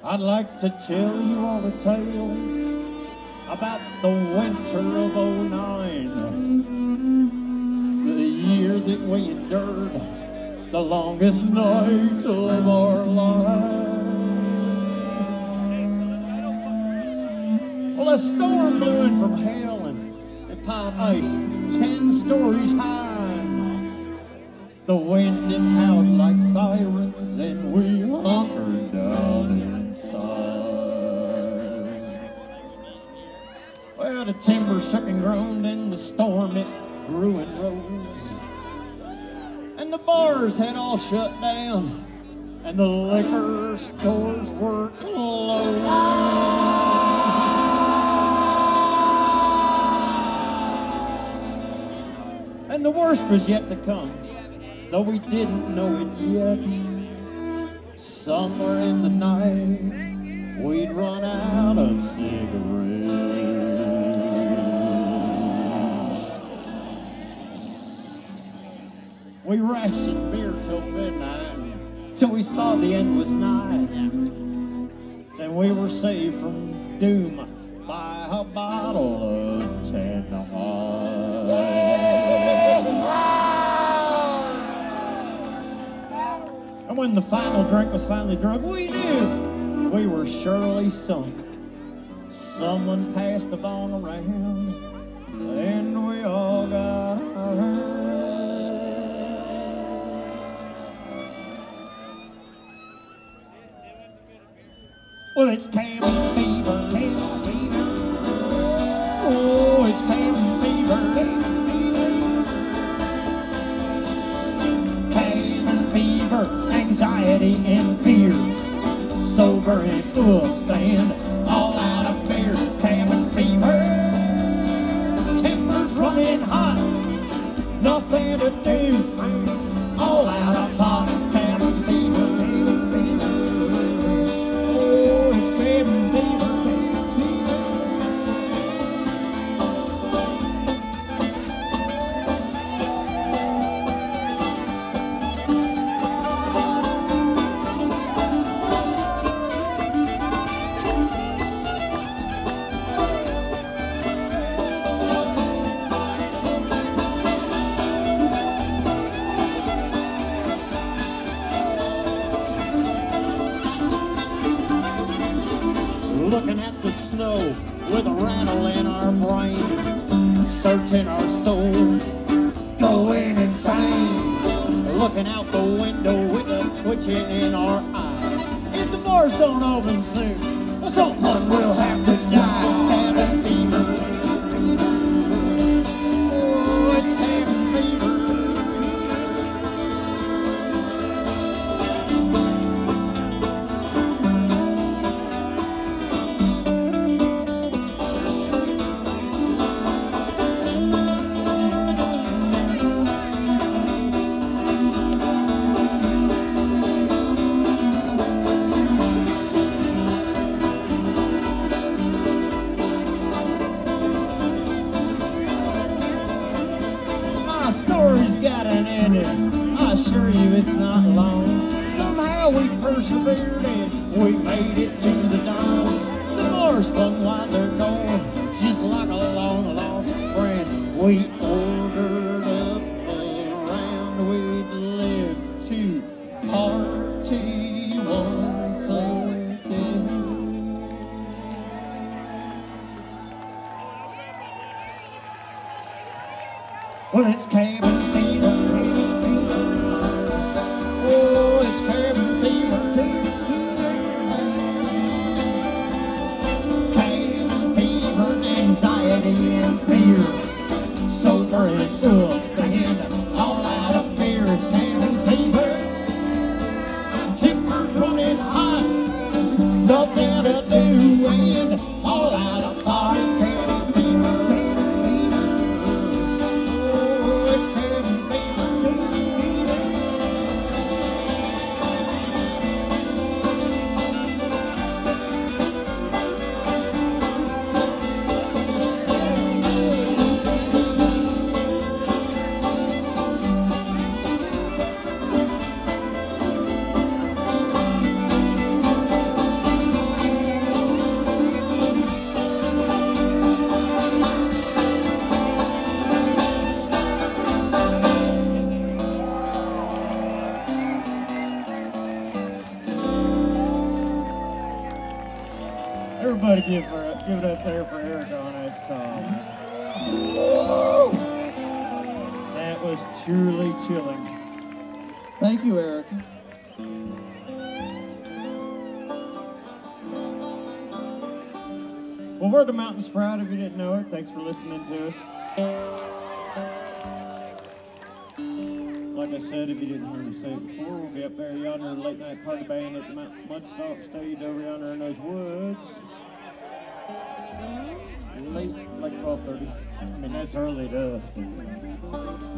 I'd like to tell you all the tale about the winter of '09, the year that we endured the longest night of our lives. Well, a storm blew in from hell and piled ice 10 stories high. The wind it howled like sirens and we hunkered down inside. Well, the timber shook and groaned and the storm it grew and rose. And the bars had all shut down and the liquor stores were closed. And the worst was yet to come, though we didn't know it yet. Somewhere in the night, we'd run out of cigarettes. We rationed beer till midnight, till we saw the end was nigh. Then we were saved from doom by a bottle of Tannerheim. And when the final drink was finally drunk, we knew we were surely sunk. Someone passed the bone around, and we all got hurt. Well, it's cabin fever, cabin fever. Oh, it's cabin fever, cabin fever. Cabin fever, anxiety and fear. Sober and up and all out of beer. It's cabin fever. Tempers running hot, nothing to do. All out of pot. It's cabin fever, cabin fever. Oh, it's cabin fever, cabin fever. Looking at the snow with a rattle in our brain, searching our soul, going insane. Looking out the window with a twitching in our eyes. If the bars don't open soon, someone will have to die. It's cabin fever. Oh, it's cabin fever. My story's got an ending, I assure you it's not long. Somehow we persevered and we made it to the dawn. The bars flung wide their door, just like a long lost friend. We ordered up around, we'd live to party once again. Well, it's cabin fever, cabin fever. Oh, it's cabin fever, cabin fever. Cabin fever, anxiety and fear. Sober and up and all out of beer. It's cabin fever. Tempers running hot, nothing to do, and all out of pot. It's cabin fever, cabin fever. Oh, it's cabin fever, cabin fever. Everybody give it up there for Eric on that song. That was truly chilling. Thank you, Eric. Well, we're the Mountain Sprout, if you didn't know it. Thanks for listening to us. Like I said, if you didn't hear me say it before, we'll be up there yonder, late night party band at the Mudstock stage over yonder in those woods. Late, like 12:30. I mean, that's early to us. But